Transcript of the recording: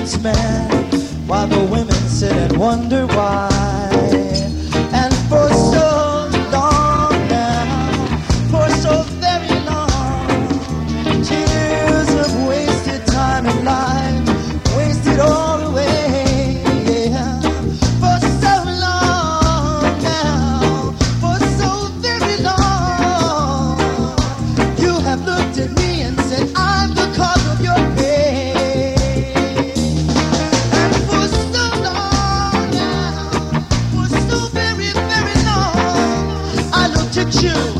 against men, while the women sit and wonder why. And for so long now, for so very long, years of wasted time and life, wasted all away. Yeah. For so long now, for so very long, you have looked at me and said, I'm the cause of your pain. And for so long now, for so very, very long, I looked at you